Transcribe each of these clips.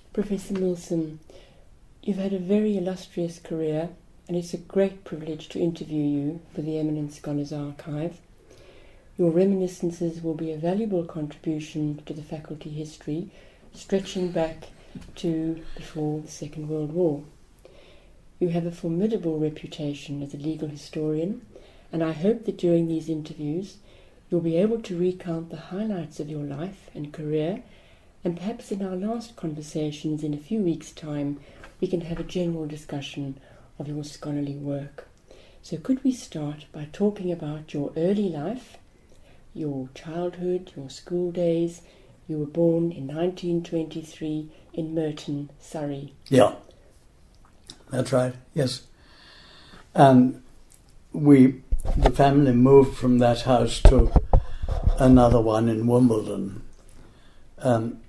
Professor Milsom, you've had a very illustrious career, and it's a great privilege to interview you for the Eminent Scholars Archive. Your reminiscences will be a valuable contribution to the faculty history, stretching back to before the Second World War. You have a formidable reputation as a legal historian, and I hope that during these interviews you'll be able to recount the highlights of your life and career, and perhaps in our last conversations in a few weeks' time we can have a general discussion of your scholarly work. So could we start by talking about your early life, your childhood, your school days? You were born in 1923 in Merton, Surrey. Yeah, that's right, yes. And the family moved from that house to another one in Wimbledon. And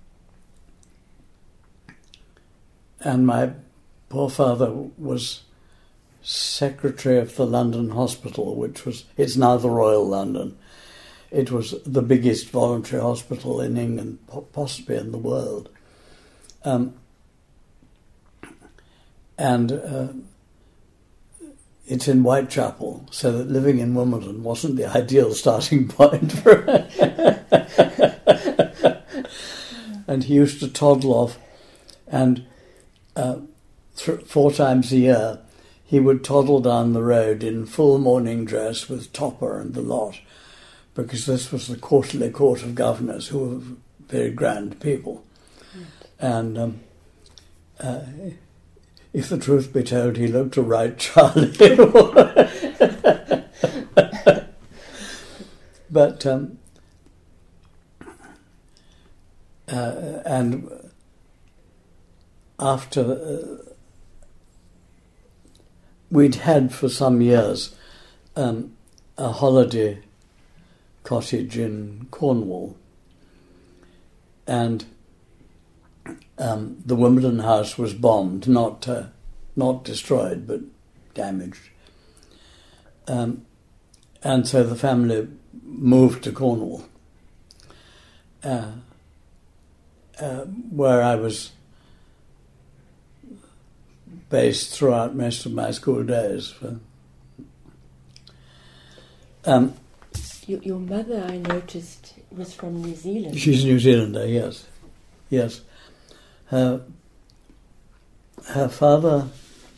my poor father was secretary of the London Hospital, it's now the Royal London. It was the biggest voluntary hospital in England, possibly in the world. It's in Whitechapel, so that living in Wimbledon wasn't the ideal starting point for it. And he used to toddle off, and 4 times a year he would toddle down the road in full morning dress with Topper and the lot, because this was the quarterly court of governors, who were very grand people. Right. And if the truth be told, he looked a right Charlie. But and after we'd had for some years a holiday cottage in Cornwall, and the Wimbledon house was bombed, not destroyed, but damaged. And so the family moved to Cornwall, where I was based throughout most of my school days. Your mother, I noticed, was from New Zealand. She's a New Zealander, yes. Yes. Her father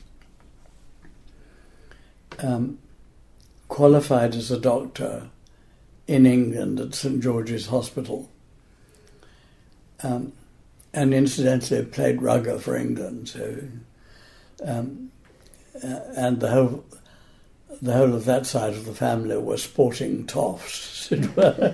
qualified as a doctor in England at St George's Hospital, and incidentally played rugger for England. So, and the whole of that side of the family were sporting toffs, as it were.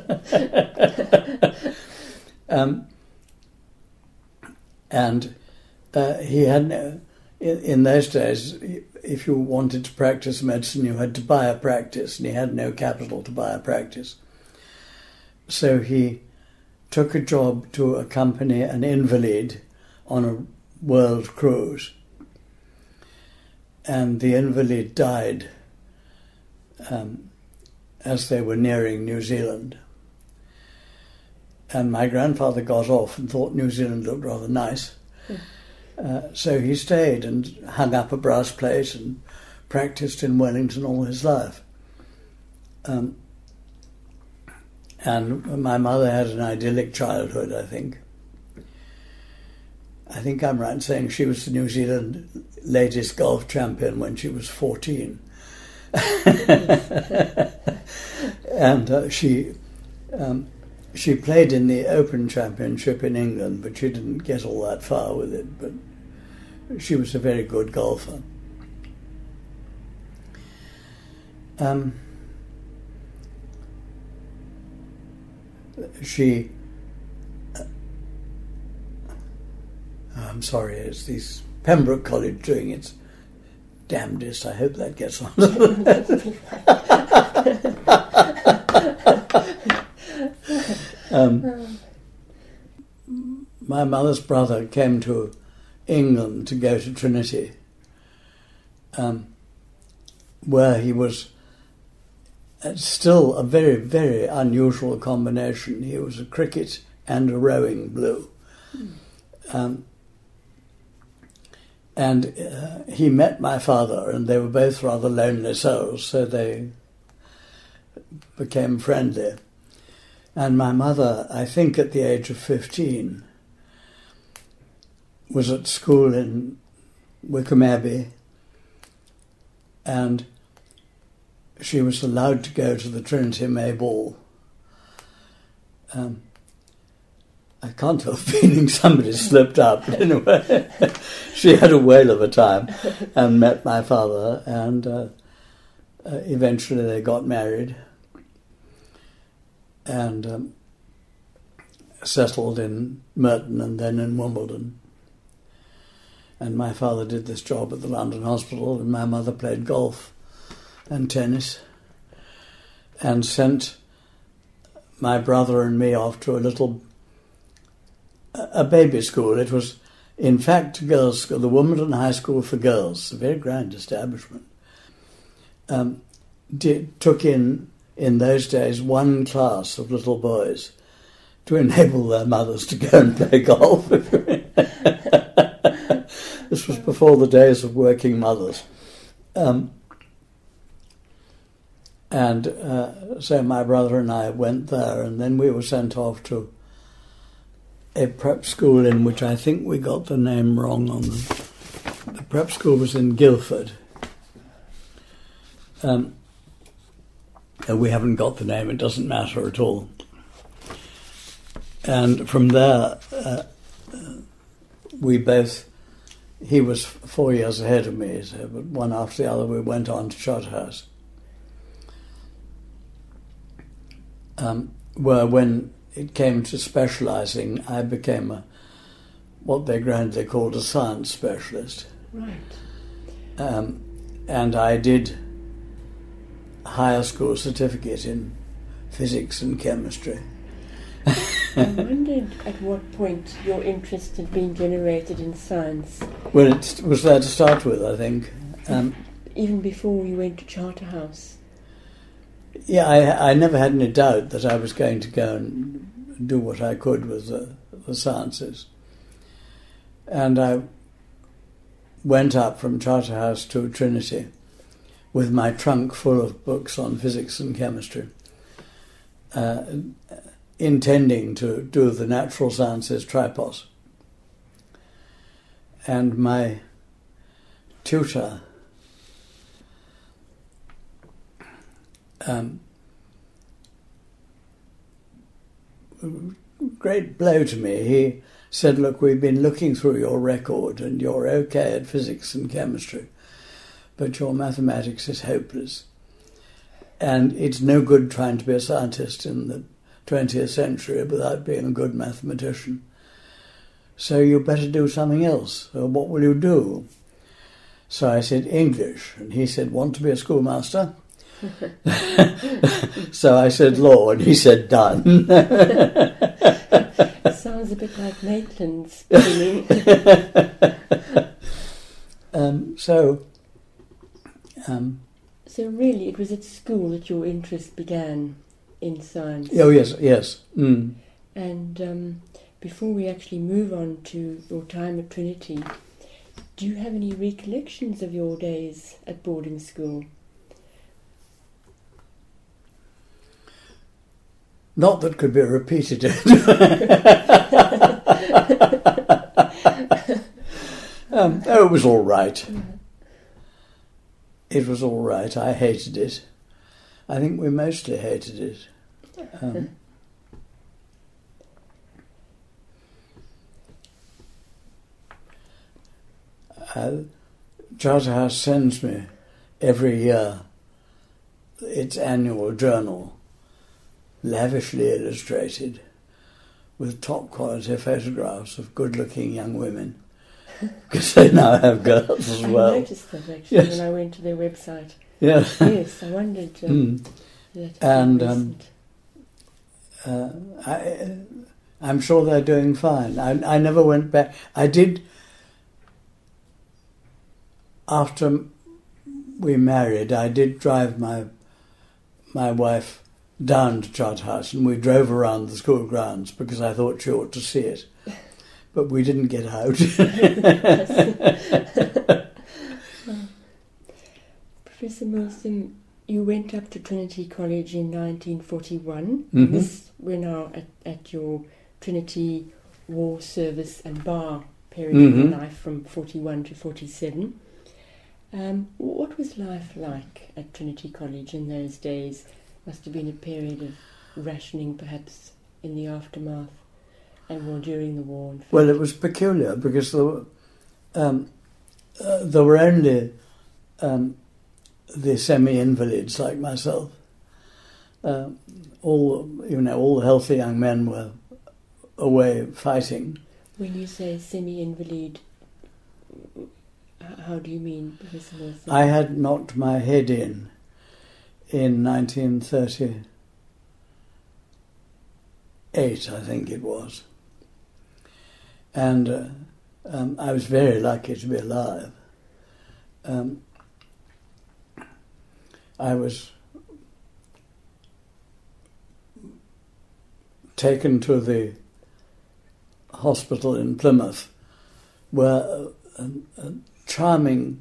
And he had in those days, if you wanted to practice medicine, you had to buy a practice, and he had no capital to buy a practice. So he took a job to accompany an invalid on a world cruise, and the invalid died as they were nearing New Zealand. And my grandfather got off and thought New Zealand looked rather nice. So he stayed and hung up a brass plate and practiced in Wellington all his life. And my mother had an idyllic childhood, I think. I think I'm right in saying she was the New Zealand ladies golf champion when she was 14. And she played in the Open Championship in England, but she didn't get all that far with it. But she was a very good golfer. I'm sorry, it's these Pembroke College doing its damnedest. I hope that gets on. My mother's brother came to England to go to Trinity, where he was still a very, very unusual combination. He was a cricket and a rowing blue. And he met my father, and they were both rather lonely souls, so they became friendly. And my mother, I think at the age of 15, was at school in Wickham Abbey, and she was allowed to go to the Trinity May Ball. I can't help feeling somebody slipped up. Anyway, she had a whale of a time and met my father, and eventually they got married and settled in Merton and then in Wimbledon. And my father did this job at the London Hospital, and my mother played golf and tennis and sent my brother and me off to a baby school. It was, in fact, a girls' school, the Wimbledon High School for Girls, a very grand establishment. Took in those days, one class of little boys to enable their mothers to go and play golf. This was before the days of working mothers. So my brother and I went there, and then we were sent off to a prep school in which I think we got the name wrong on them. The prep school was in Guildford. We haven't got the name, it doesn't matter at all. And from there, he was 4 years ahead of me, so, but one after the other we went on to Charterhouse. Where when it came to specialising, I became what they grandly called a science specialist. Right. And I did higher school certificate in physics and chemistry. I wondered at what point your interest had been generated in science. Well, it was there to start with, I think. Even before you went to Charterhouse? Yeah, I never had any doubt that I was going to go and do what I could with the sciences. And I went up from Charterhouse to Trinity with my trunk full of books on physics and chemistry, intending to do the natural sciences tripos. And my tutor great blow to me. He said, "Look, we've been looking through your record and you're okay at physics and chemistry, but your mathematics is hopeless. And it's no good trying to be a scientist in the 20th century without being a good mathematician. So you better do something else. So what will you do?" So I said, "English." And he said, "Want to be a schoolmaster?" So I said, "Law," and he said, "Done." Sounds a bit like Maitland's feeling. So really it was at school that your interest began in science? Oh, yes. Mm. And before we actually move on to your time at Trinity, do you have any recollections of your days at boarding school? Not that could be repeated. It was all right. It was all right. I hated it. I think we mostly hated it. Charterhouse sends me every year its annual journal, lavishly illustrated, with top quality photographs of good-looking young women, because they now have girls as well. I noticed that actually when I went to their website. Yeah. Yes, I wondered. I'm sure they're doing fine. I never went back. I did, after we married, I did drive my wife down to Charterhouse, and we drove around the school grounds because I thought she ought to see it. but we didn't get out. Professor Milsom, you went up to Trinity College in 1941. Mm-hmm. We're now at your Trinity War Service and Bar period Mm-hmm. of your life from 41 to 47. What was life like at Trinity College in those days? Must have been a period of rationing, perhaps, in the aftermath and during the war. In fact. Well, it was peculiar because there were only the semi-invalids like myself. All the healthy young men were away fighting. When you say semi-invalid, how do you mean, Professor Wilson? I had knocked my head in 1938, I think it was. And I was very lucky to be alive. I was taken to the hospital in Plymouth, where a charming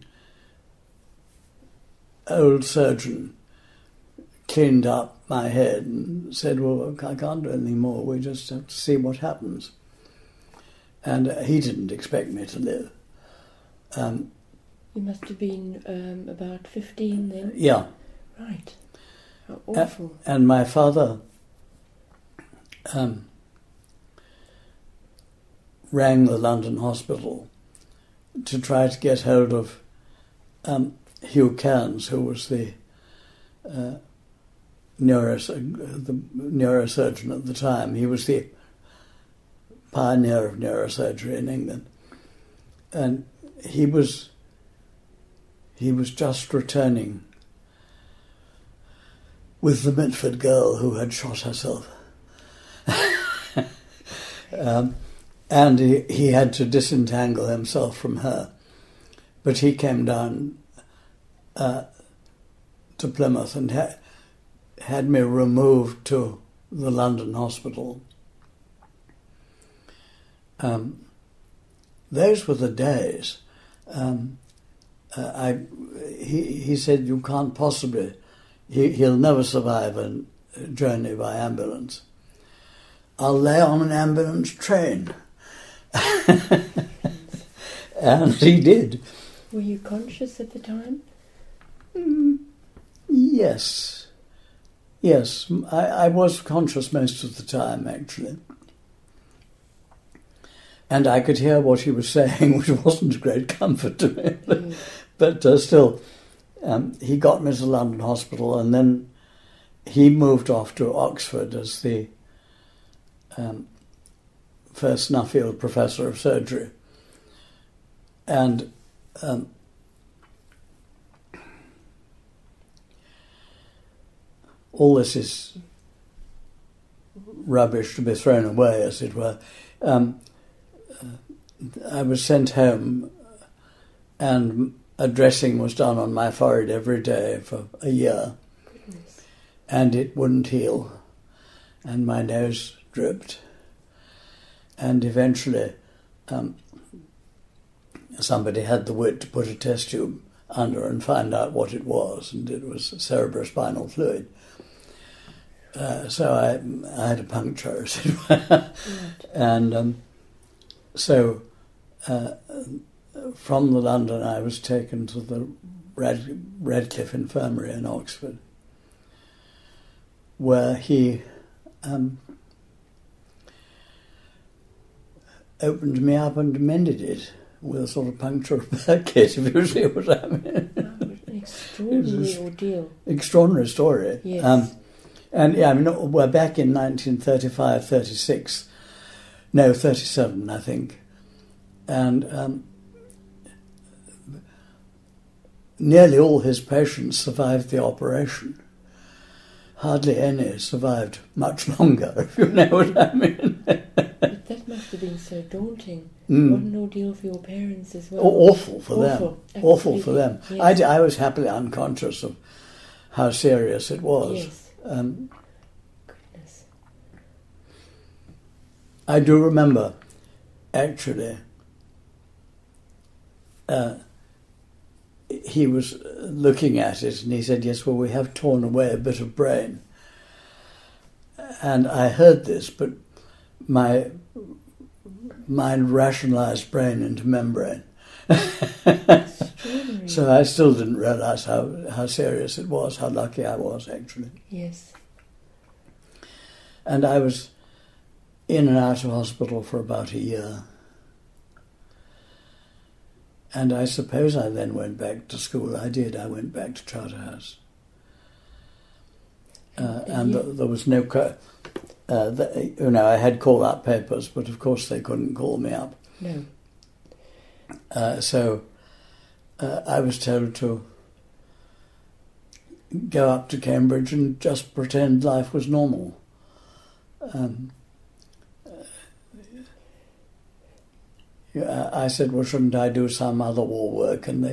old surgeon cleaned up my head and said, well, I can't do anything more, we just have to see what happens. And he didn't expect me to live. You must have been about 15 then? Yeah. Right. How awful. And my father rang the London hospital to try to get hold of Hugh Cairns, who was the neurosurgeon at the time. He was the pioneer of neurosurgery in England. And he was just returning with the Mitford girl who had shot herself. And he had to disentangle himself from her. But he came down to Plymouth and had me removed to the London hospital. Those were the days. He said, you can't possibly, he'll never survive a journey by ambulance. I'll lay on an ambulance train. And he did. Were you conscious at the time? Yes. Yes, I was conscious most of the time, actually. And I could hear what he was saying, which wasn't a great comfort to me. But still, he got me to London Hospital, and then he moved off to Oxford as the first Nuffield Professor of Surgery. And all this is rubbish to be thrown away, as it were. I was sent home, and a dressing was done on my forehead every day for a year. Goodness. And it wouldn't heal, and my nose dripped. And eventually somebody had the wit to put a test tube under and find out what it was, and it was cerebrospinal fluid. So I had a puncture, as it were. Right. And so from the London I was taken to the Radcliffe Infirmary in Oxford, where he opened me up and mended it with a sort of puncture kit, if you see what I mean. An extraordinary ordeal. Extraordinary story. Yes. And yeah, I mean, we're back in 1935, 36. No, 37, I think. And nearly all his patients survived the operation. Hardly any survived much longer, if you know what I mean. But that must have been so daunting. Mm. What an ordeal for your parents as well. Awful for them. Absolutely. Awful for them. Yes. I was happily unconscious of how serious it was. Yes. I do remember actually, he was looking at it and he said, yes, well, we have torn away a bit of brain. And I heard this, but my mind rationalised brain into membrane. So I still didn't realise how serious it was, how lucky I was, actually. Yes. And I was in and out of hospital for about a year. And I suppose I then went back to school. I did. I went back to Charterhouse. And there was no... I had call-out papers, but of course they couldn't call me up. No. So I was told to go up to Cambridge and just pretend life was normal. I said, well, shouldn't I do some other war work? And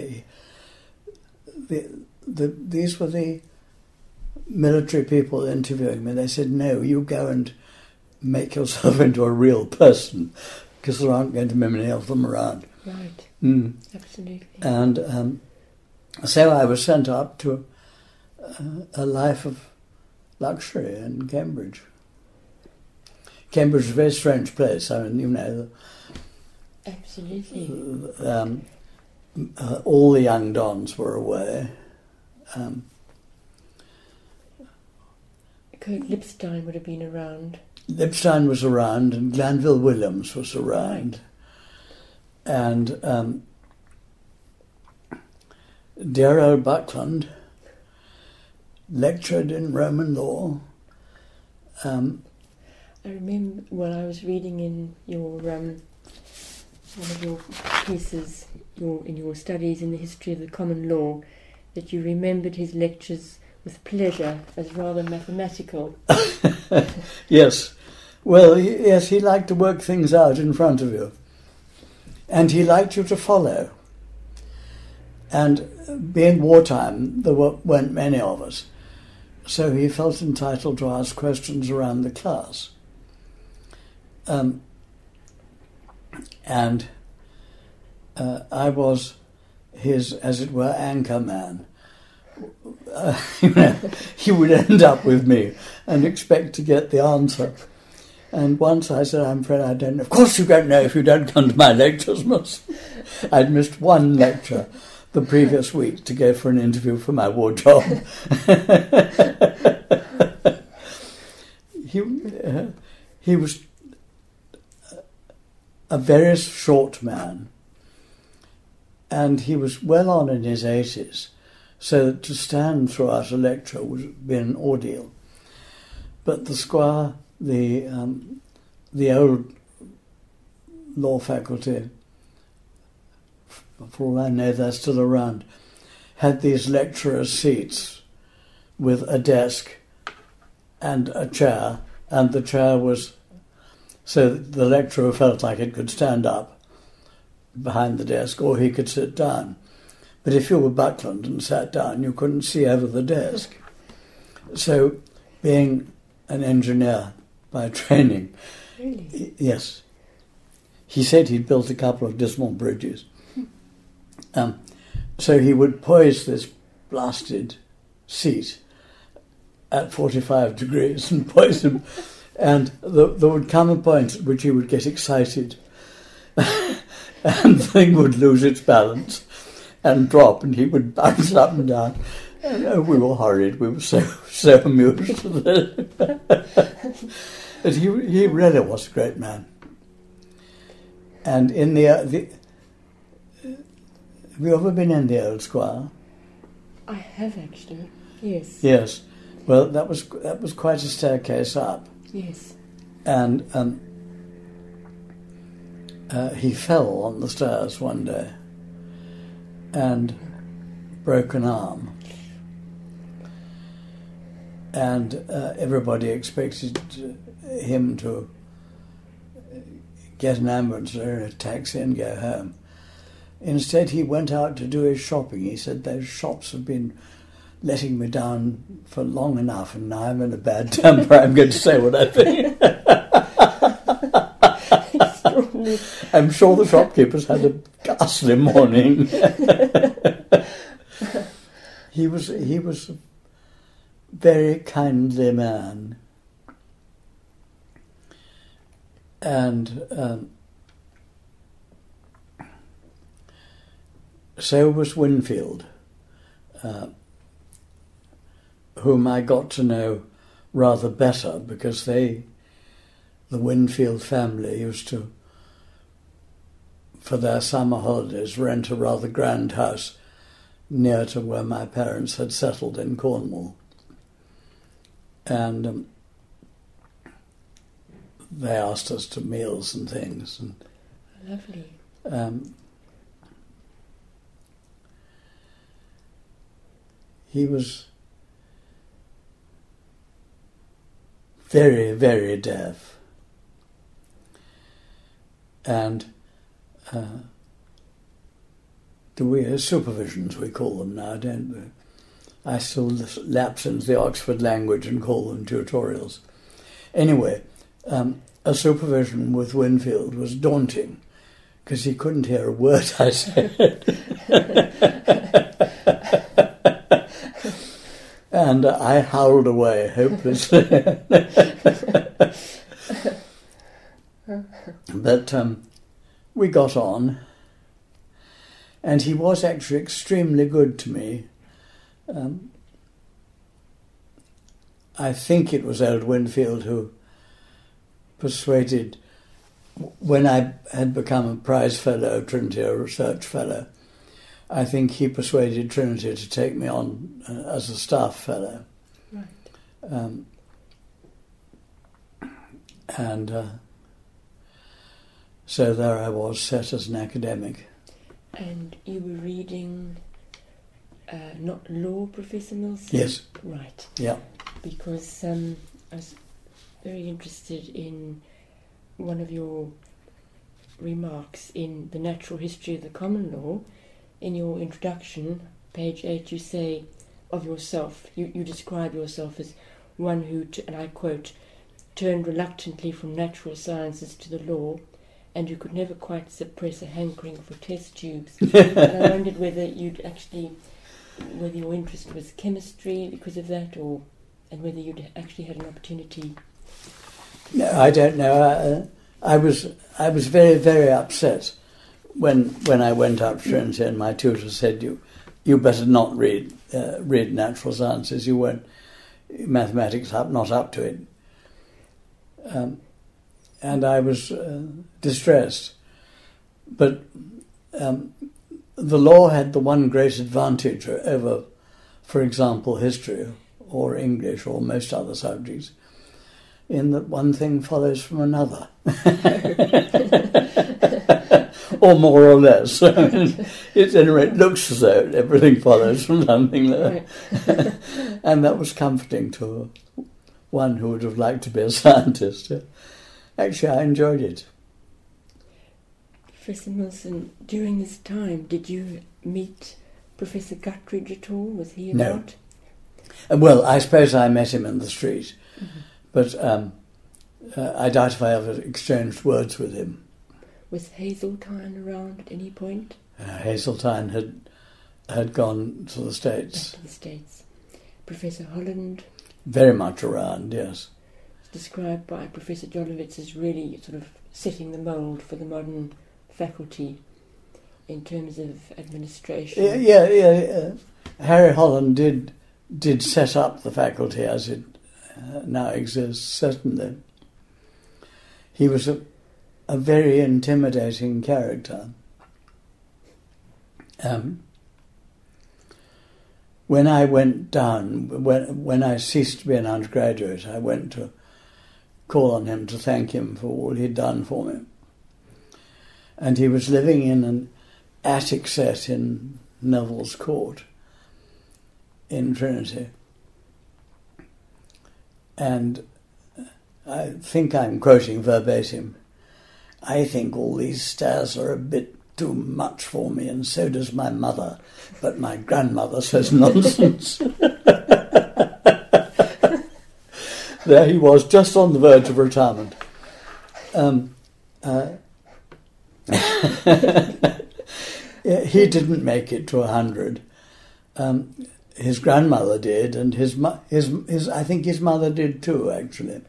these were the military people interviewing me. They said, no, you go and make yourself into a real person, because there aren't going to be many of them around. Right. Absolutely. And so I was sent up to a life of luxury in Cambridge. Cambridge is a very strange place. I mean, Absolutely. All the young dons were away. Kurt Lipstein would have been around. Lipstein was around, and Glanville Williams was around. Right. And dear old Buckland lectured in Roman law. I remember when I was reading in your one of your pieces, in your studies in the history of the common law, that you remembered his lectures with pleasure as rather mathematical. Yes. Well, yes, he liked to work things out in front of you. And he liked you to follow. And being wartime, there weren't many of us. So he felt entitled to ask questions around the class. And I was his, as it were, anchor man. He would end up with me and expect to get the answer. And once I said, I'm afraid I don't know. Of course you don't know if you don't come to my lectures, miss. I'd missed one lecture the previous week to go for an interview for my war job. He was a very short man, and he was well on in his 80s, so to stand throughout a lecture would be an ordeal. But the squire, the old law faculty, for all I know they're still around, had these lecturers' seats with a desk and a chair, and the chair was so the lecturer felt like it could stand up behind the desk or he could sit down. But if you were Buckland and sat down, you couldn't see over the desk. So being an engineer by training, really? Yes, he said he'd built a couple of dismal bridges. So he would poise this blasted seat at 45 degrees and poise him, and there would come a point at which he would get excited and the thing would lose its balance and drop, and he would bounce up and down. And we were horrid. We were so amused. But he really was a great man. And in have you ever been in the Old Squire? I have actually. Yes. Yes. Well, that was quite a staircase up. Yes. And he fell on the stairs one day and broke an arm. And everybody expected him to get an ambulance or a taxi and go home. Instead, he went out to do his shopping. He said, those shops have been letting me down for long enough, and now I'm in a bad temper. I'm going to say what I think. I'm sure the shopkeepers had a ghastly morning. He was a very kindly man. And so was Winfield, whom I got to know rather better because the Winfield family used to, for their summer holidays, rent a rather grand house near to where my parents had settled in Cornwall. And they asked us to meals and things. And, lovely. He was very, very deaf. And supervisions, we call them now, don't we? I still lapse into the Oxford language and call them tutorials. Anyway, a supervision with Winfield was daunting because he couldn't hear a word I said. And I howled away hopelessly. But we got on, and he was actually extremely good to me. I think it was old Winfield who persuaded, when I had become a prize fellow, Trinity, a research fellow, I think he persuaded Trinity to take me on as a staff fellow. Right. So there I was, set as an academic. And you were reading, not law, Professor Milson? Yes. Right. Yeah. Because I was very interested in one of your remarks in The Natural History of the Common Law. In your introduction, page 8, you say of yourself, you describe yourself as one who, and I quote, turned reluctantly from natural sciences to the law, and you could never quite suppress a hankering for test tubes. And I wondered whether whether your interest was chemistry because of that, and whether you'd actually had an opportunity. No, I don't know. I was very, very upset when I went up to Trinity and my tutor said, you better not read natural sciences. You won't, mathematics not up to it. And I was distressed. But the law had the one great advantage over, for example, history or English or most other subjects, in that one thing follows from another. Or more or less. I mean, at any rate, it looks as though everything follows from something there. Right. And that was comforting to one who would have liked to be a scientist. Actually, I enjoyed it. Professor Milson, during this time, did you meet Professor Guttridge at all? Was he about? No. Well, I suppose I met him in the street, but I doubt if I ever exchanged words with him. Was Hazeltine around at any point? Hazeltine had gone to the States. Back to the States. Professor Holland? Very much around, yes. It's described by Professor Jolowitz as really sort of setting the mould for the modern faculty in terms of administration. Yeah. Harry Holland did set up the faculty as it now exists, certainly. He was a very intimidating character. When I went down, when I ceased to be an undergraduate, I went to call on him to thank him for all he'd done for me. And he was living in an attic set in Neville's Court in Trinity. And I think I'm quoting verbatim, "I think all these stairs are a bit too much for me, and so does my mother, but my grandmother says nonsense." There he was, just on the verge of retirement. Yeah, he didn't make it to 100. His grandmother did, and his I think his mother did too, actually.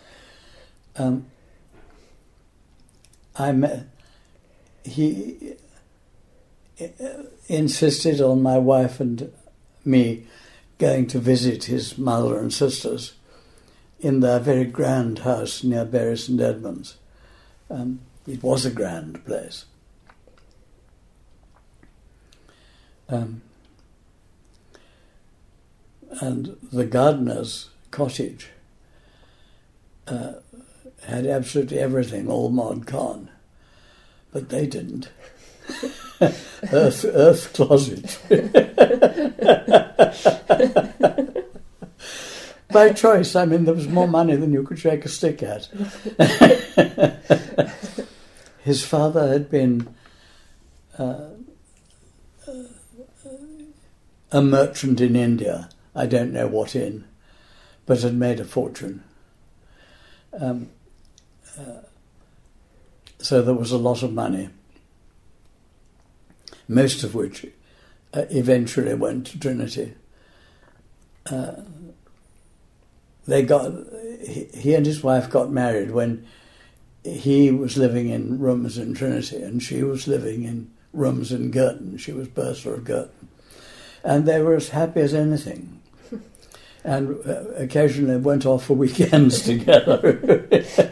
He insisted on my wife and me going to visit his mother and sisters in their very grand house near Bury St Edmunds. It was a grand place. And the gardener's cottage had absolutely everything, all mod con, but they didn't. Earth closet. By choice, I mean, there was more money than you could shake a stick at. His father had been a merchant in India, I don't know what in, but had made a fortune. So there was a lot of money, most of which eventually went to Trinity. He and his wife got married when he was living in rooms in Trinity and she was living in rooms in Girton. She was bursar of Girton. And they were as happy as anything. And occasionally went off for weekends together.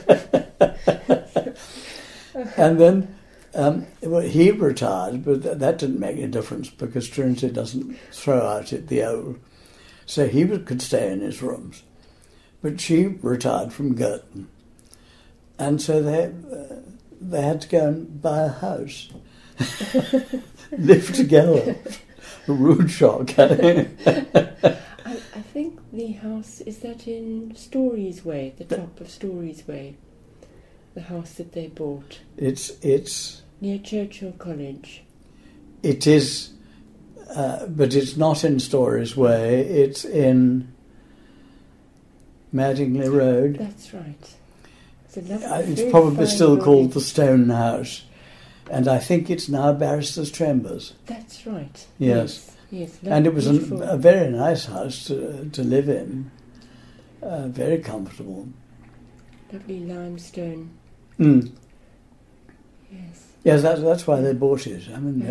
And then he retired, but that didn't make any difference because Trinity doesn't throw out at the old. So he could stay in his rooms. But she retired from Girton. And so they had to go and buy a house. Live together. A rude shock. I think the house, is that in Stories Way, the top of Stories Way? The house that they bought. It's near Churchill College. It is, but it's not in Stories Way. It's in Madingley Road. That's right. It's a lovely, it's probably still building. called the Stone House, and I think it's now Barrister's Chambers. That's right. Yes. Yes. And it was a very nice house to live in. Very comfortable. Lovely limestone. Mm. Yes. Yes, that's why they bought it. I mean,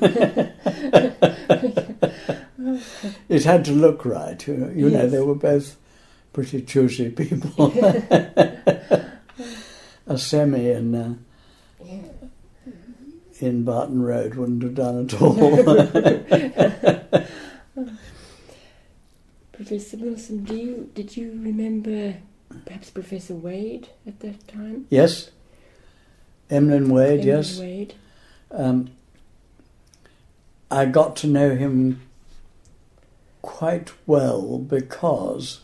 it had to look right. You know, they were both pretty choosy people. A semi in Barton Road wouldn't have done at all. Professor Wilson, did you remember perhaps Professor Wade at that time? Yes. Emlyn Wade, yes. Wade. I got to know him quite well because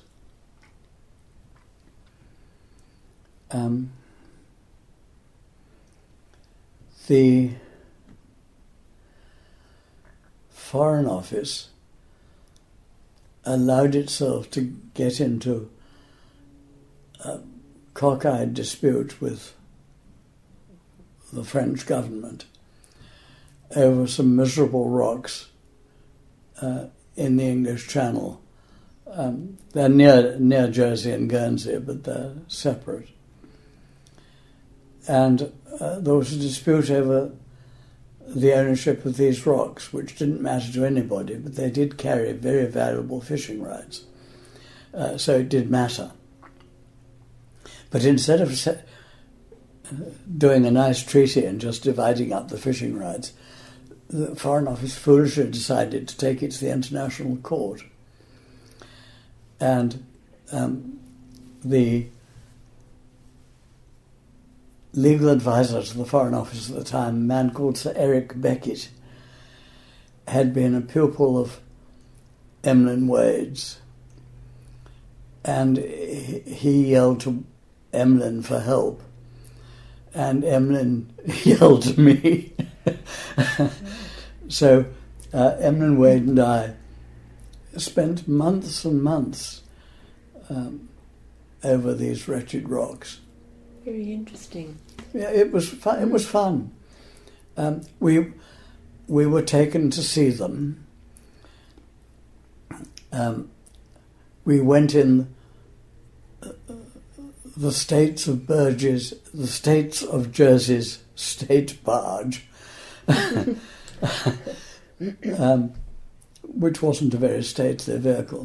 the Foreign Office allowed itself to get into a cockeyed dispute with the French government over some miserable rocks in the English Channel. They're near Jersey and Guernsey, but they're separate. And there was a dispute over the ownership of these rocks, which didn't matter to anybody, but they did carry very valuable fishing rights. So it did matter. But instead of doing a nice treaty and just dividing up the fishing rights, the Foreign Office foolishly decided to take it to the International Court. And the legal advisor to the Foreign Office at the time, a man called Sir Eric Beckett, had been a pupil of Emlyn Wade's. And he yelled to Emlyn for help. And Emlyn yelled to me. So Emlyn Wade and I spent months and months over these wretched rocks. Very interesting. Yeah, it was fun. It was fun. We were taken to see them. We went in the States of Jersey's state barge, which wasn't a very stately vehicle.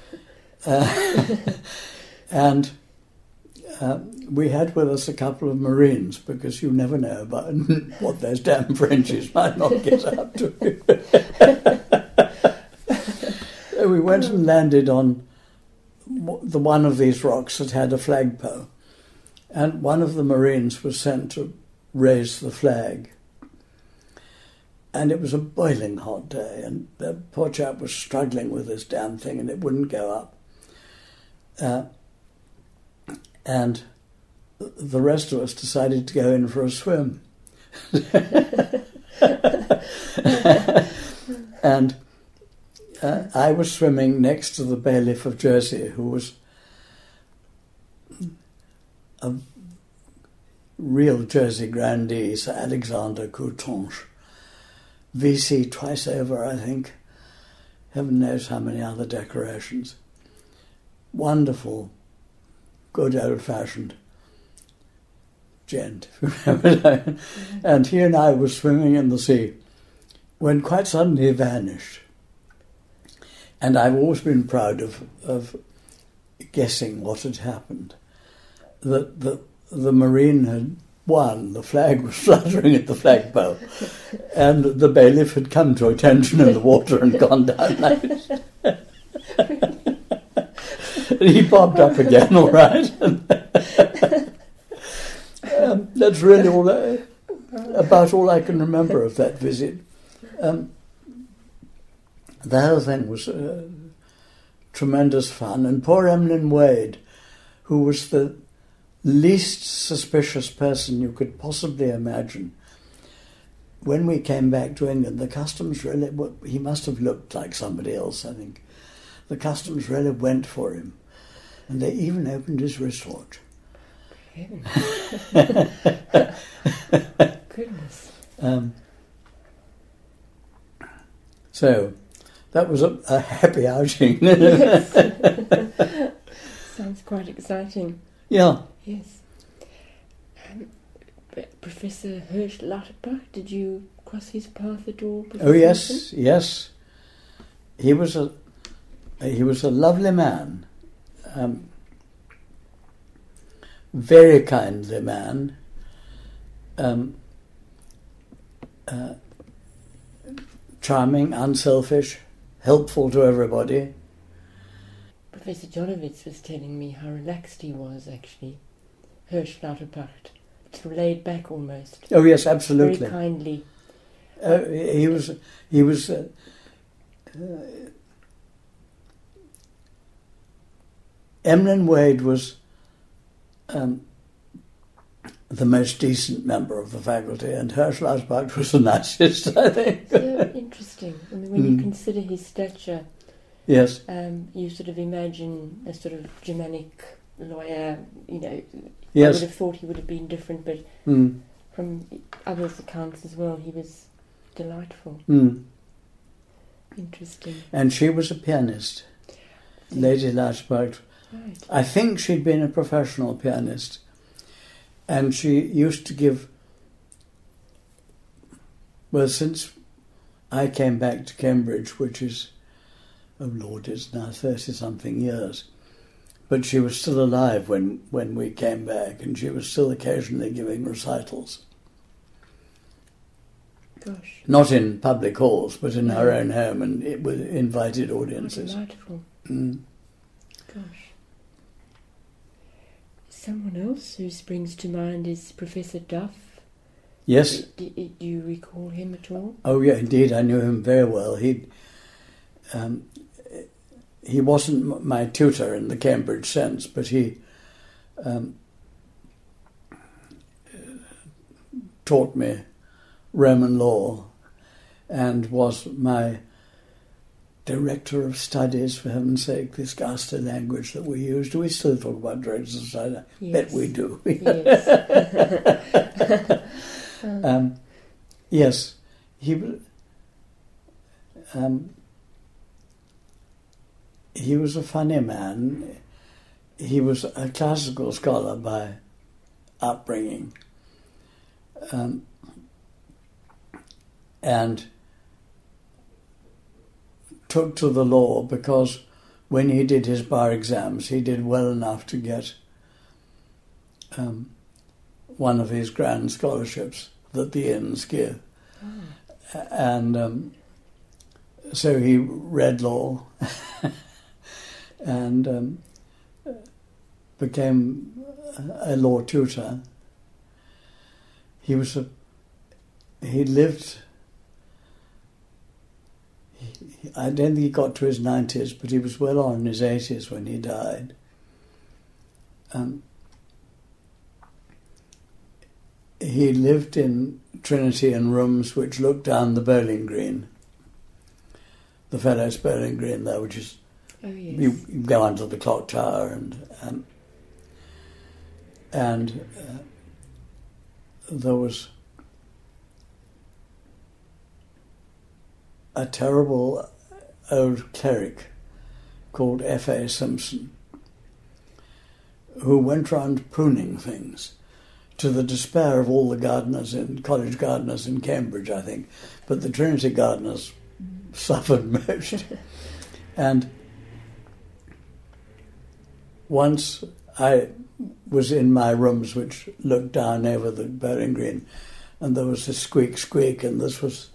And we had with us a couple of Marines, because you never know about what those damn Frenchies might not get up to. So we went and landed on the one of these rocks that had a flagpole, and one of the Marines was sent to raise the flag. And it was a boiling hot day, and the poor chap was struggling with this damn thing, and it wouldn't go up. And the rest of us decided to go in for a swim. And I was swimming next to the Bailiff of Jersey, who was a real Jersey grandee, Sir Alexander Coutange, VC twice over, I think. Heaven knows how many other decorations. Wonderful, good old-fashioned gent. And he and I were swimming in the sea when quite suddenly he vanished. And I've always been proud of guessing what had happened. That the Marine had won, the flag was fluttering at the flagpole, and the bailiff had come to attention in the water and gone down like this. And he popped up again, all right. That's really about all I can remember of that visit. The whole thing was tremendous fun, and poor Emlyn Wade, who was the least suspicious person you could possibly imagine. When we came back to England, the customs really, he must have looked like somebody else, I think. The customs really went for him, and they even opened his wristwatch. Goodness. So, that was a happy outing. Yes. Sounds quite exciting. Yeah. Yes. Professor Hirsch Lauterbach, did you cross his path at all? Oh yes, yes. He was a lovely man, very kindly man, charming, unselfish, helpful to everybody. Professor Jonovitz was telling me how relaxed he was, actually. Hirsch Lauterbach, sort of laid back almost. Oh yes, absolutely. Very kindly. He was. Emlyn Wade was the most decent member of the faculty, and Hirsch Lauterbach was the nicest, I think. So interesting. I mean, when you consider his stature, yes, you sort of imagine a sort of Germanic lawyer, you know. Yes. I would have thought he would have been different, but from others' accounts as well, he was delightful. Interesting. And she was a pianist, Lady Lauterbach. Right. I think she'd been a professional pianist, and she used to give, well, since I came back to Cambridge, which is, oh Lord, it's now 30-something years, but she was still alive when we came back, and she was still occasionally giving recitals. Gosh. Not in public halls, but in her own home, and it with invited audiences. Delightful. Gosh. Someone else who springs to mind is Professor Duff. Yes. Do you recall him at all? Oh yeah, indeed, I knew him very well. He wasn't my tutor in the Cambridge sense, but he taught me Roman law and was my director of studies, for heaven's sake, this ghastly language that we use. Do we still talk about directors of studies? Yes. Bet we do. Yes. Yes, he was a funny man. He was a classical scholar by upbringing, and took to the law because when he did his bar exams, he did well enough to get one of his grand scholarships that the inns give. Oh. And so he read law and became a law tutor. He lived, I don't think he got to his 90s, but he was well on in his 80s when he died. He lived in Trinity in rooms which looked down the bowling green, the Fellows Bowling Green there, which is, oh, yes. you go under the clock tower and there was a terrible old cleric called F.A. Simpson who went round pruning things to the despair of all the gardeners college gardeners in Cambridge, I think, but the Trinity gardeners suffered most. And once I was in my rooms which looked down over the bowling green, and there was a squeak, and this was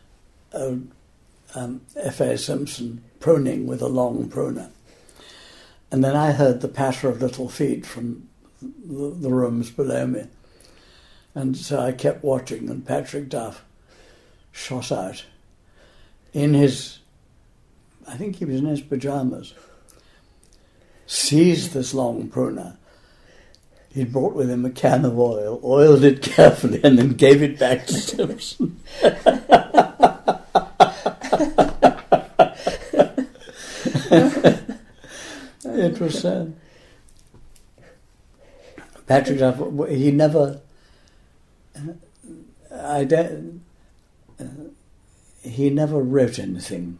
F.A. Simpson pruning with a long pruner. And then I heard the patter of little feet from the rooms below me. And so I kept watching, and Patrick Duff shot out in his, I think he was in his pyjamas, seized this long pruner. He'd brought with him a can of oil, oiled it carefully, and then gave it back to Simpson. It was sad. Patrick Duff, he never... he never wrote anything.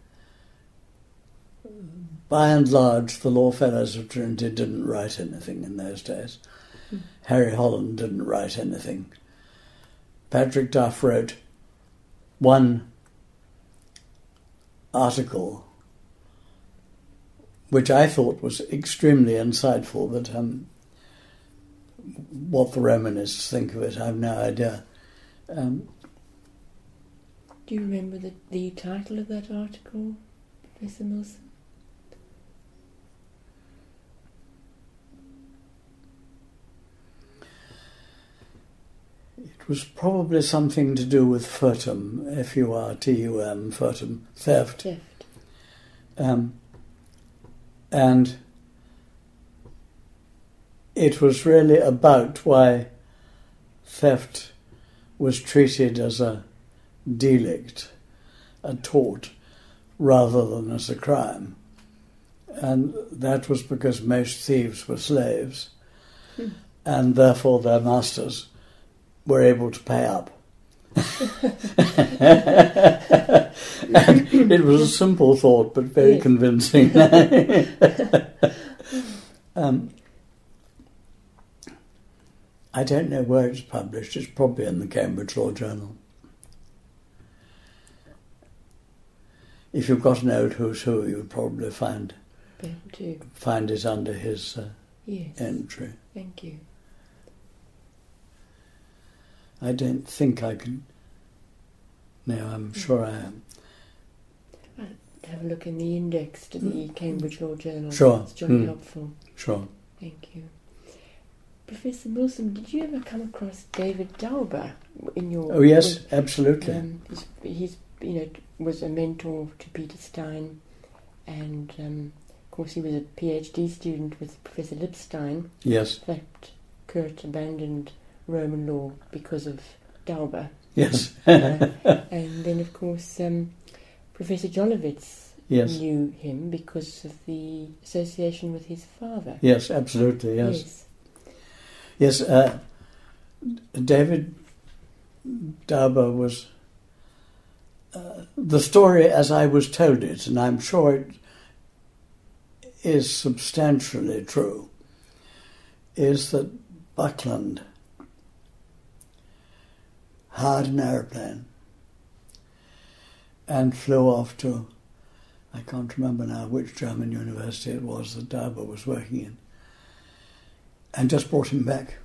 By and large, the Law Fellows of Trinity didn't write anything in those days. Harry Holland didn't write anything. Patrick Duff wrote one article which I thought was extremely insightful, but what the Romanists think of it, I have no idea. Do you remember the title of that article, Professor Milsom? It was probably something to do with furtum, F-U-R-T-U-M, furtum, theft. And it was really about why theft was treated as a delict, a tort, rather than as a crime. And that was because most thieves were slaves, and therefore their masters were able to pay up. And it was a simple thought, but very convincing. I don't know where it's published. It's probably in the Cambridge Law Journal. If you've got an old Who's Who, you would probably find it under his entry. Thank you. I don't think I can... No, I'm sure I am. I'll have a look in the index to the Cambridge Law Journal. Sure. It's jolly helpful. Sure. Thank you. Professor Milsom, did you ever come across David Dauber in your... Oh, yes, absolutely. He's was a mentor to Peter Stein, and of course he was a PhD student with Professor Lipstein. Yes. In fact, Kurt abandoned Roman law because of Dauber. Yes. And then, of course, Professor Jolowitz knew him because of the association with his father. Yes, absolutely, yes. David Dauber was... the story as I was told it, and I'm sure it is substantially true, is that Buckland hired an aeroplane and flew off to, I can't remember now which German university it was that Dauber was working in, and just brought him back.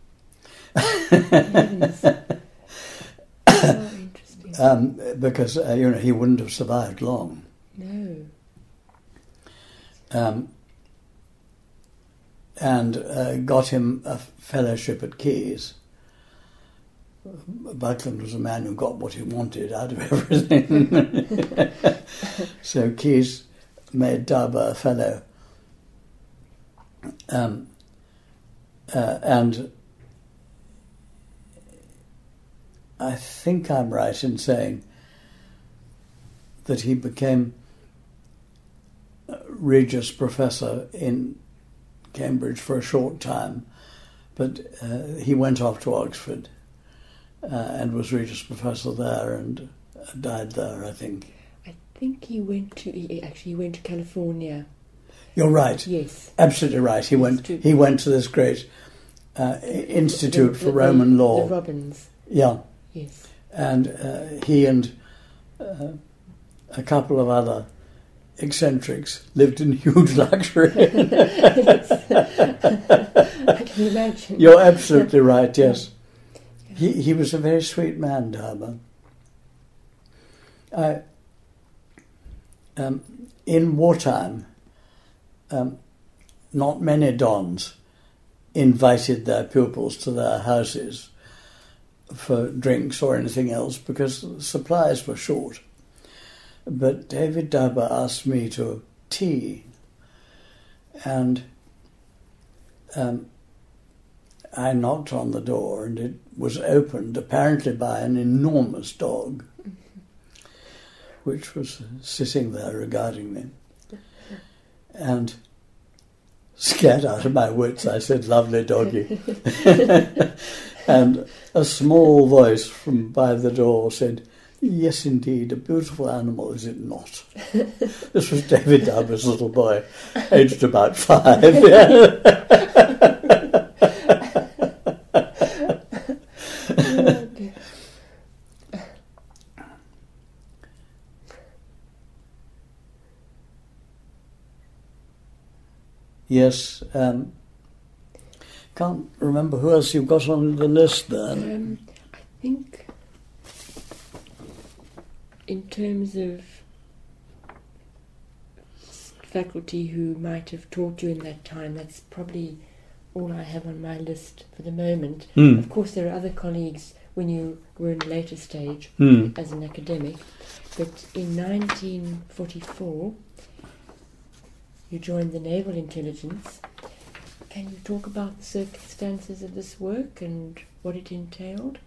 Yes. Oh, interesting. Because he wouldn't have survived long. No. And got him a fellowship at Caius. Buckland was a man who got what he wanted out of everything. So Caius made Dauber a fellow. And I think I'm right in saying that he became Regius Professor in Cambridge for a short time, but he went off to Oxford and was Regius Professor there and died there, I think. I think he went to California. You're right. Yes. Absolutely right. He went to this great Institute for Roman Law. The Robbins. Yeah. Yes. And he and a couple of other eccentrics lived in huge luxury. Yes. I can imagine. You're absolutely right, yes. Yeah. He was a very sweet man, Dauber. In wartime, not many dons invited their pupils to their houses for drinks or anything else because supplies were short. But David Dauber asked me to tea, and I knocked on the door, and it was opened apparently by an enormous dog, which was sitting there regarding me. And scared out of my wits, I said, "Lovely doggy." And a small voice from by the door said, "Yes, indeed, a beautiful animal, is it not?" This was David Dauber's little boy, aged about 5. Yes, can't remember who else you've got on the list there. I think in terms of faculty who might have taught you in that time, that's probably all I have on my list for the moment. Of course, there are other colleagues when you were in a later stage as an academic, but in 1944 you joined the Naval Intelligence. Can you talk about the circumstances of this work and what it entailed?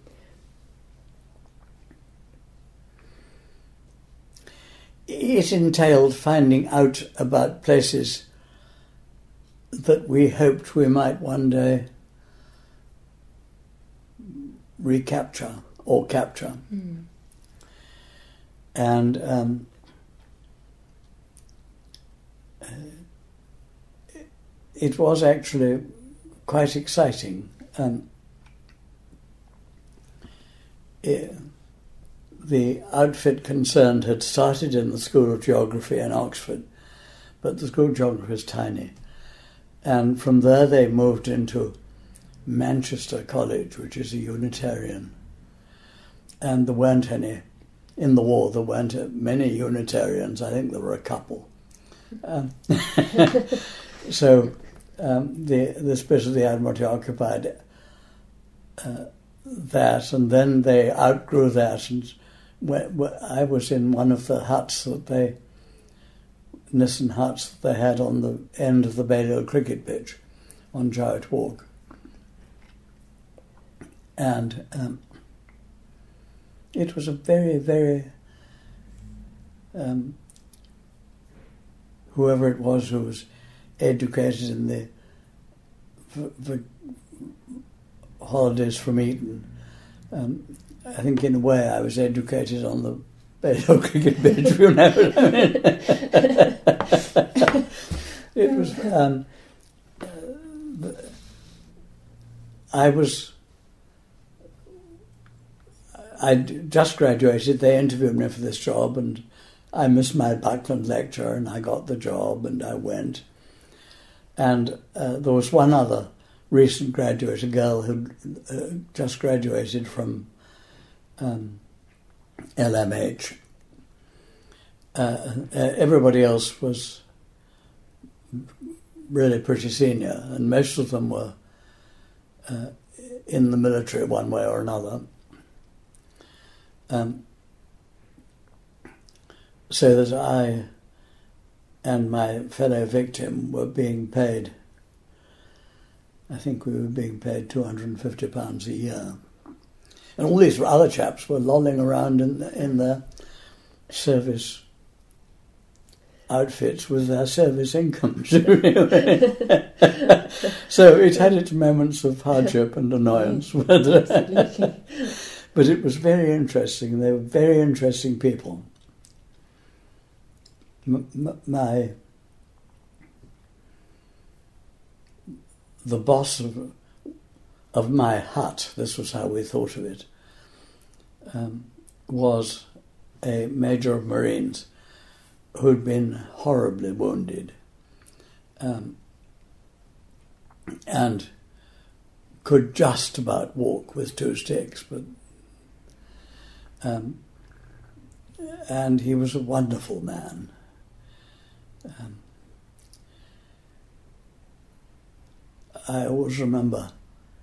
It entailed finding out about places that we hoped we might one day recapture or capture. And it was actually quite exciting. The outfit concerned had started in the School of Geography in Oxford, but the School of Geography is tiny. And from there they moved into Manchester College, which is a Unitarian. And there weren't any, in the war, there weren't many Unitarians. I think there were a couple. So this bit of the Admiralty occupied that, and then they outgrew that, and I was in one of the huts Nissen huts that they had on the end of the Balliol cricket pitch on Jowett Walk. And it was a very, very... whoever it was who was educated in the holidays from Eton I think in a way I was educated on the Bedhill cricket pitch. You know what I mean? It was. I'd just graduated. They interviewed me for this job, and I missed my Buckland lecture, and I got the job, and I went. And there was one other recent graduate, a girl who just graduated from LMH. Everybody else was really pretty senior, and most of them were in the military one way or another. So that I and my fellow victim were being paid, I think we were being paid £250 a year. And all these other chaps were lolling around in their service outfits with their service incomes. So it had its moments of hardship and annoyance. But it was very interesting. They were very interesting people. The boss of my hut, this was how we thought of it, was a major of Marines who'd been horribly wounded and could just about walk with 2 sticks, but and he was a wonderful man. I always remember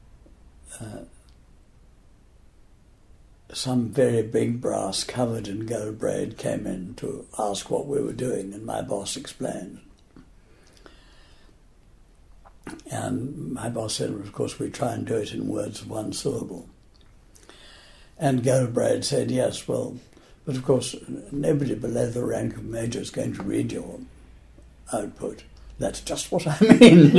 some very big brass covered in gold braid came in to ask what we were doing, and my boss explained. And my boss said, of course, we try and do it in words of 1 syllable. And gold braid said, yes, well, but of course, nobody below the rank of major is going to read your output. That's just what I mean.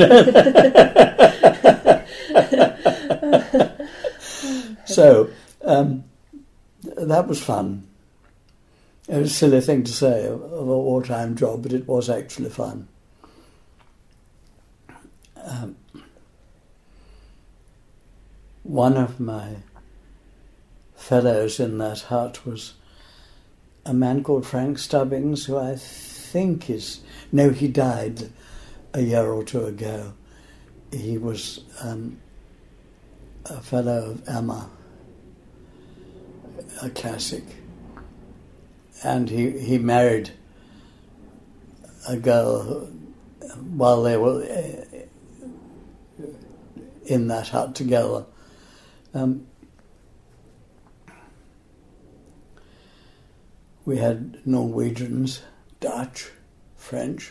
So, that was fun. It was a silly thing to say of a wartime job, but it was actually fun. One of my fellows in that hut was a man called Frank Stubbings, who I think he died a year or 2 ago. He was a fellow of Emma, a classic, and he married a girl while they were in that hut together. We had Norwegians, Dutch, French.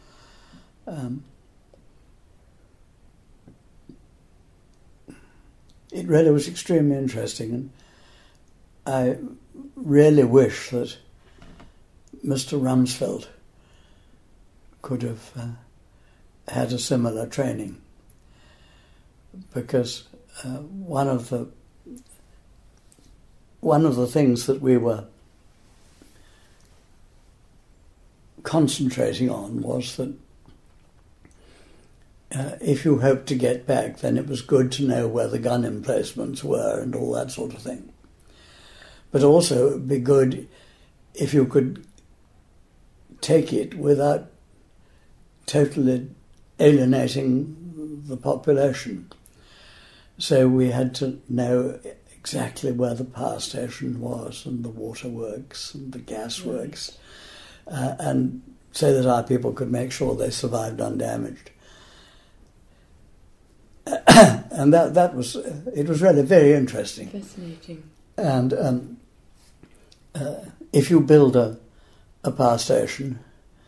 It really was extremely interesting, and I really wish that Mr. Rumsfeld could have had a similar training, because one of the things that we were concentrating on was that if you hoped to get back, then it was good to know where the gun emplacements were and all that sort of thing. But also it would be good if you could take it without totally alienating the population. So we had to know exactly where the power station was and the waterworks and the gasworks, and so that our people could make sure they survived undamaged. And that was, it was really very interesting. Fascinating. And if you build a power station,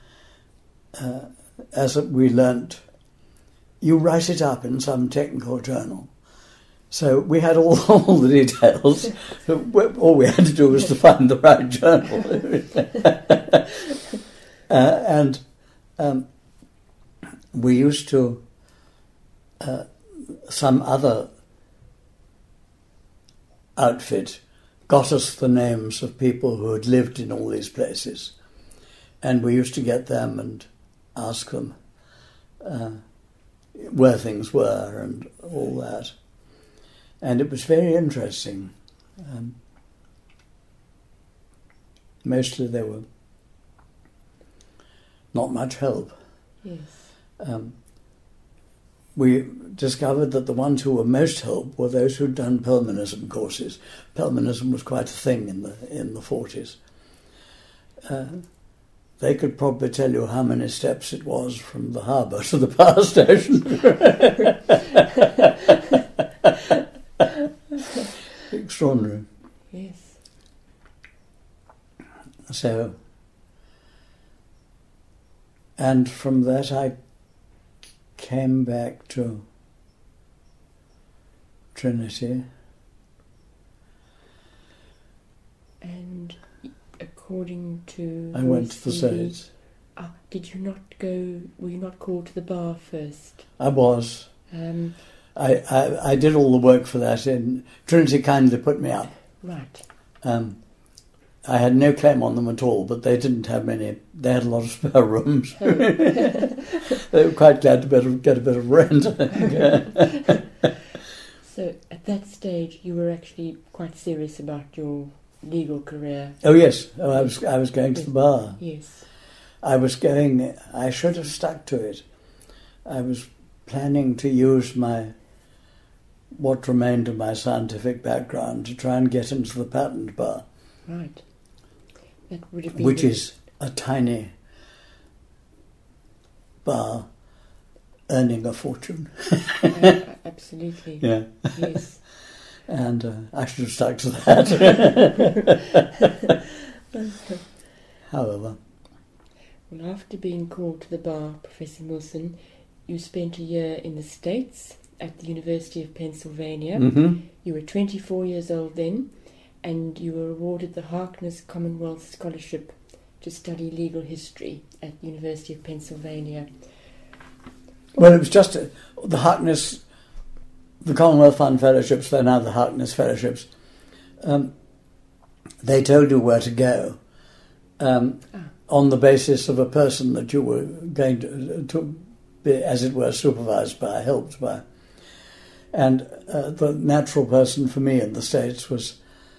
as we learnt, you write it up in some technical journal. So we had all the details. All we had to do was to find the right journal. And we used to, outfit got us the names of people who had lived in all these places. And we used to get them and ask them where things were and all that. And it was very interesting. Mostly they were not much help. Yes. We discovered that the ones who were most help were those who'd done Pelmanism courses. Pelmanism was quite a thing in the 40s. They could probably tell you how many steps it was from the harbour to the power station. Extraordinary. Yes. So, and from that I came back to Trinity. And according to... I went to the States. Did you not go... Were you not called to the bar first? I was. I did all the work for that, and Trinity kindly put me up. Right. I had no claim on them at all, but they didn't have many. They had a lot of spare rooms. Oh. They were quite glad to get a bit of rent. So at that stage, you were actually quite serious about your legal career. Oh yes, I was going to the bar. Yes. I should have stuck to it. I was planning to use what remained of my scientific background to try and get into the patent bar. Right. That would have been which is a tiny bar earning a fortune. Absolutely. Yeah. Yes. And I should have stuck to that. However. Well, after being called to the bar, Professor Milson, you spent a year in the States at the University of Pennsylvania. Mm-hmm. You were 24 years old then, and you were awarded the Harkness Commonwealth Scholarship to study legal history at the University of Pennsylvania. Well, it was just the Harkness, the Commonwealth Fund Fellowships, they're now the Harkness Fellowships. They told you where to go on the basis of a person that you were going to be, as it were, supervised by, helped by. And the natural person for me in the States was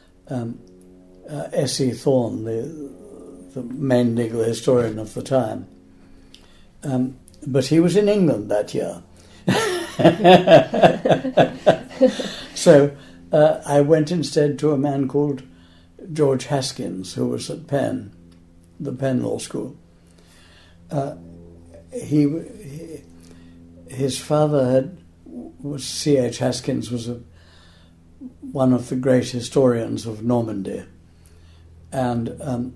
S.E. Thorne, the main legal historian of the time. But he was in England that year. So I went instead to a man called George Haskins, who was at Penn, the Penn Law School. His father was C.H. Haskins, was one of the great historians of Normandy. And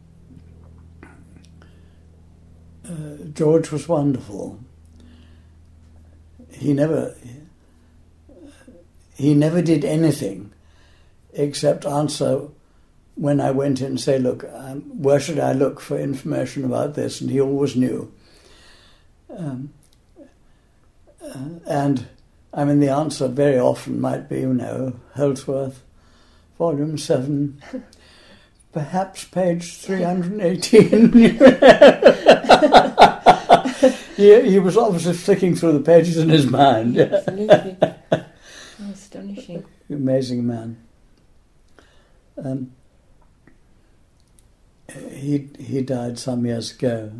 George was wonderful. He never did anything except answer when I went in and say, look, where should I look for information about this? And he always knew. And I mean, the answer very often might be, Holdsworth, volume 7, perhaps page 318. He was obviously flicking through the pages in his mind. Absolutely. Oh, astonishing. Amazing man. He died some years ago.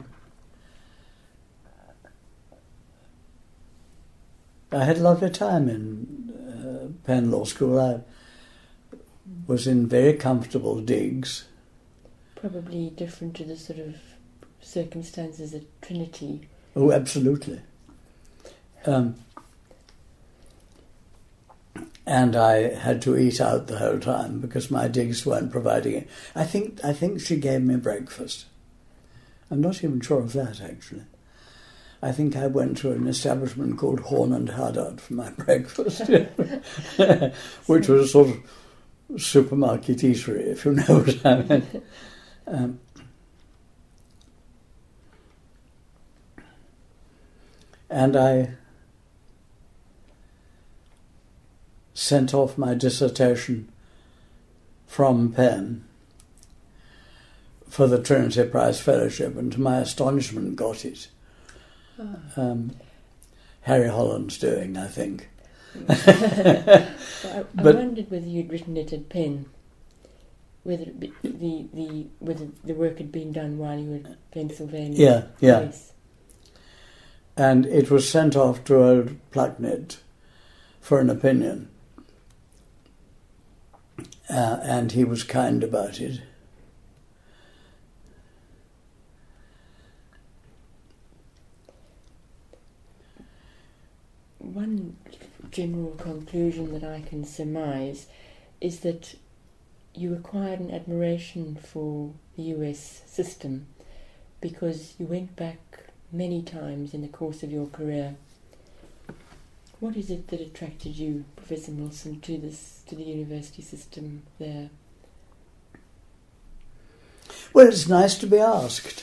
I had a lovely time in Penn Law School. I was in very comfortable digs. Probably different to the sort of circumstances at Trinity. Oh, absolutely. And I had to eat out the whole time because my digs weren't providing it. I think she gave me breakfast. I'm not even sure of that, actually. I think I went to an establishment called Horn and Hardart for my breakfast, which was a sort of supermarket eatery, if you know what I mean. And I sent off my dissertation from Penn for the Trinity Prize Fellowship, and to my astonishment got it. Harry Holland's doing, I think. I wondered whether you'd written it at Penn, whether the work had been done while you were at Pennsylvania. Yeah. Yes. And it was sent off to old Plucknett for an opinion. And he was kind about it. One general conclusion that I can surmise is that you acquired an admiration for the US system because you went back many times in the course of your career. What is it that attracted you, Professor Milsom, to the university system there? Well, it's nice to be asked.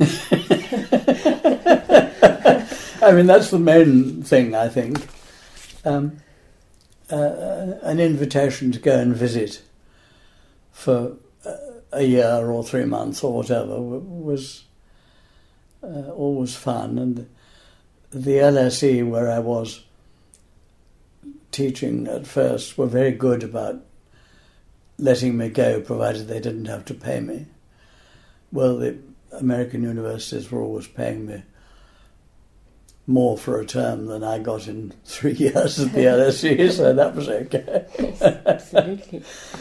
I mean, that's the main thing, I think. An invitation to go and visit for a year or 3 months or whatever was always fun. And the LSE, where I was teaching at first, were very good about letting me go, provided they didn't have to pay me. Well, the American universities were always paying me more for a term than I got in 3 years at the LSE, so that was okay. Yes, absolutely.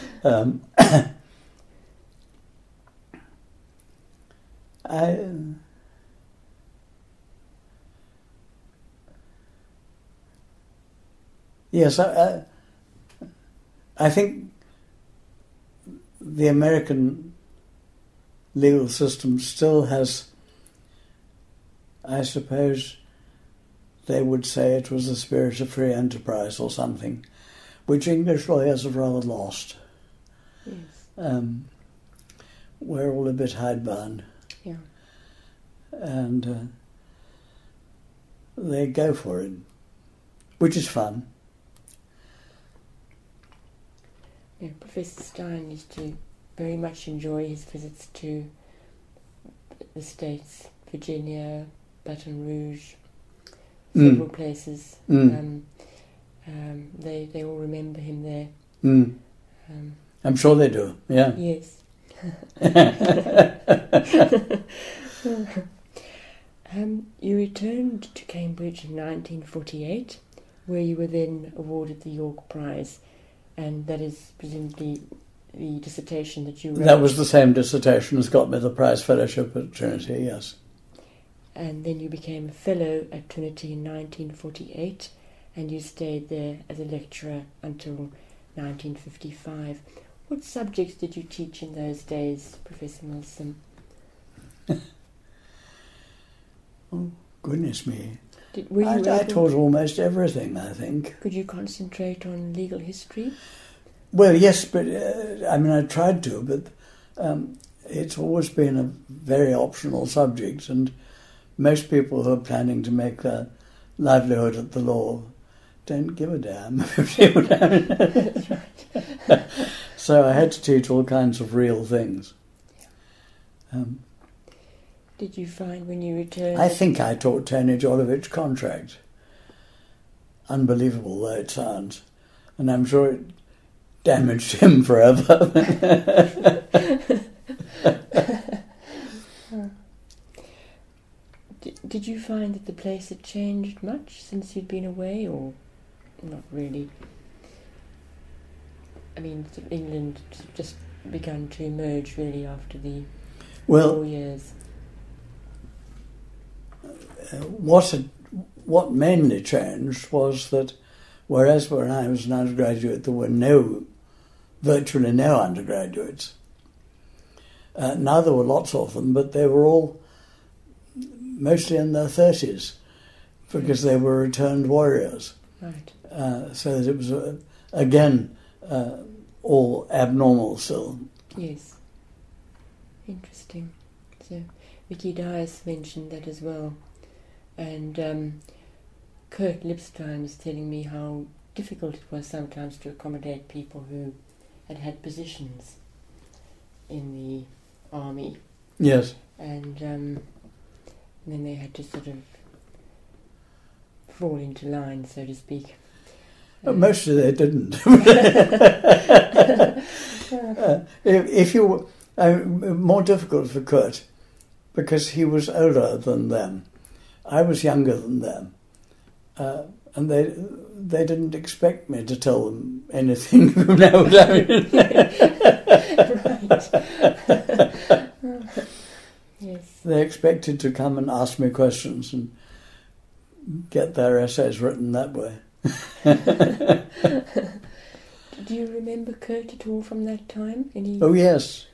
Yes, I think the American legal system still has, I suppose they would say it was the spirit of free enterprise or something, which English lawyers have rather lost. Yes. We're all a bit hidebound. Yeah. And they go for it, which is fun. Yeah, Professor Stein used to very much enjoy his visits to the States, Virginia, Baton Rouge, several places. They all remember him there. I'm sure they do, yeah. Yes. You returned to Cambridge in 1948, where you were then awarded the York Prize, and that is presumably the dissertation that you wrote. That was the same dissertation as got me the prize fellowship at Trinity, yes. And then you became a fellow at Trinity in 1948, and you stayed there as a lecturer until 1955. What subjects did you teach in those days, Professor Milsom? Oh, goodness me. I taught almost everything, I think. Could you concentrate on legal history? Well, yes, but I tried to, but it's always been a very optional subject, and most people who are planning to make their livelihood at the law don't give a damn. That's right. So I had to teach all kinds of real things. Did you find when you returned... I think I taught Tony Jolovich contract. Unbelievable though it sounds. And I'm sure it damaged him forever. Did you find that the place had changed much since you'd been away, or not really? I mean, England just begun to emerge really after the 4 years. What mainly changed was that whereas when I was an undergraduate there were virtually no undergraduates. Now there were lots of them, but they were all mostly in their 30s because they were returned warriors. Right. So that it was, again, all abnormal still. Yes. Interesting. So Vicky Dias mentioned that as well. And Kurt Lipstein was telling me how difficult it was sometimes to accommodate people who had positions in the army, Yes. and then they had to sort of fall into line, so to speak. But mostly they didn't. If you more difficult for Kurt, because he was older than them. I was younger than them, and they didn't expect me to tell them anything. You know what I mean? Right. Yes. They expected to come and ask me questions and get their essays written that way. Do you remember Kurt at all from that time? Oh yes.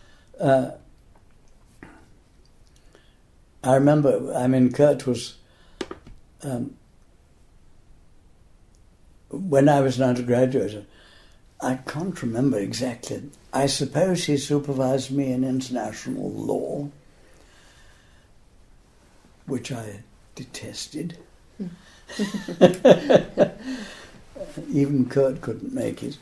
I remember, Kurt was, when I was an undergraduate, I can't remember exactly. I suppose he supervised me in international law, which I detested. Even Kurt couldn't make it.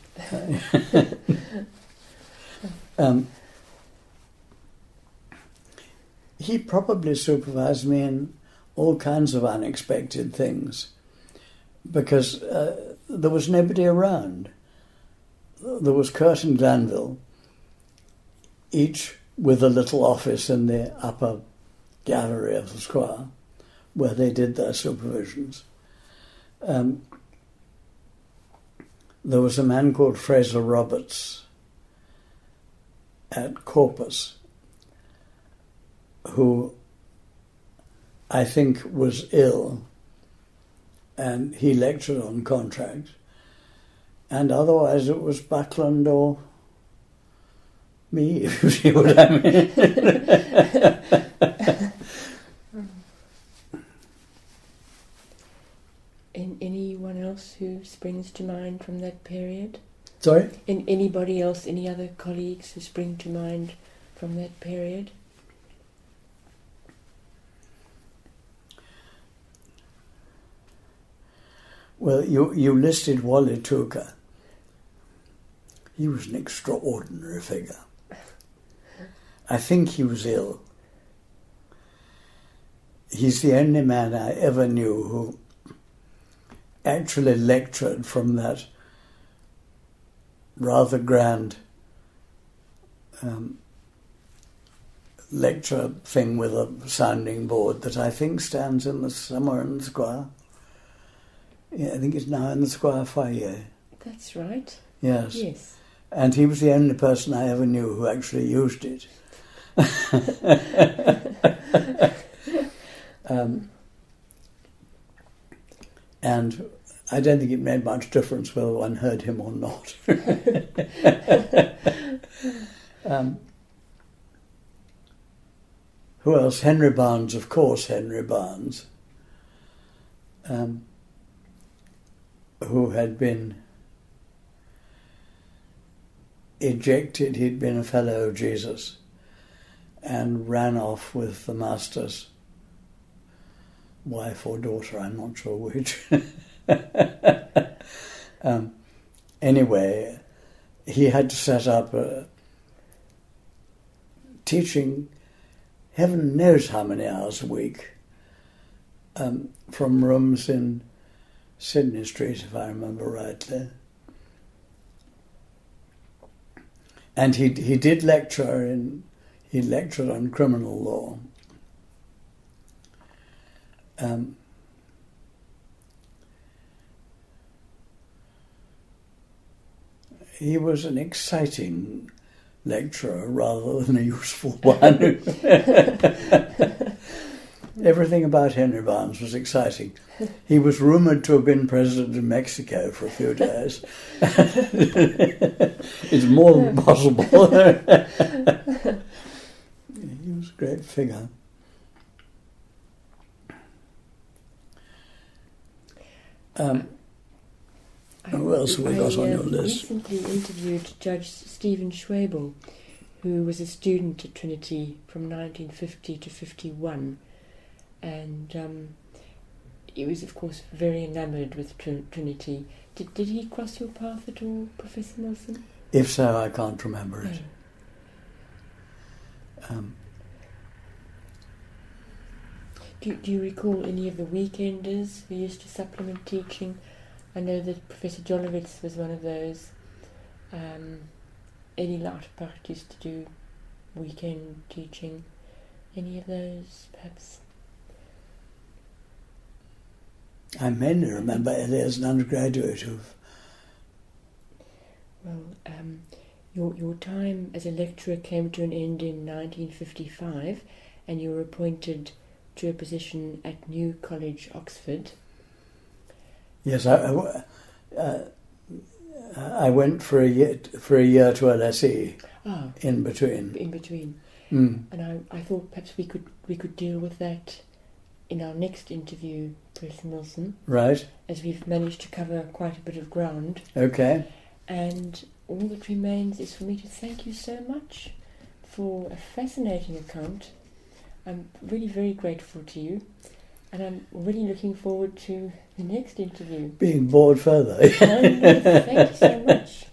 He probably supervised me in all kinds of unexpected things because there was nobody around. There was Kurt and Glanville, each with a little office in the upper gallery of the square where they did their supervisions. There was a man called Fraser Roberts at Corpus who I think was ill, and he lectured on contract, and otherwise it was Buckland or me, if you see what I mean. Anyone else who springs to mind from that period? Sorry? Anybody else, any other colleagues who spring to mind from that period? Well, you listed Wally Tuka. He was an extraordinary figure. I think he was ill. He's the only man I ever knew who actually lectured from that rather grand lecture thing with a sounding board that I think stands somewhere in the square. Yeah, I think it's now in the square foyer. That's right. Yes. Yes. And he was the only person I ever knew who actually used it. And I don't think it made much difference whether one heard him or not. Who else? Henry Barnes, of course, Henry Barnes, who had been ejected. He'd been a fellow of Jesus and ran off with the master's wife or daughter, I'm not sure which. Anyway, he had to set up teaching heaven knows how many hours a week from rooms in Sydney Street, if I remember rightly. And he did lecture he lectured on criminal law. He was an exciting lecturer rather than a useful one. Everything about Henry Barnes was exciting. He was rumoured to have been president of Mexico for a few days. It's more than possible. He was a great figure. Who else have we got on your list? I recently interviewed Judge Stephen Schwabel, who was a student at Trinity from 1950 to 51, and he was, of course, very enamoured with Trinity. Did he cross your path at all, Professor Milson? If so, I can't remember it. Do you recall any of the weekenders who used to supplement teaching? I know that Professor Jolowitz was one of those. Eddie Lauterbach used to do weekend teaching. Any of those, perhaps? I mainly remember Eddie as an undergraduate of... Well, your time as a lecturer came to an end in 1955, and you were appointed to a position at New College, Oxford. Yes, I went for a year to LSE. In between. In between. Mm. And I thought perhaps we could deal with that in our next interview, Professor Milson. Right. As we've managed to cover quite a bit of ground. Okay. And all that remains is for me to thank you so much for a fascinating account. I'm really very grateful to you, and I'm really looking forward to the next interview. Being bored further. No, thank you so much.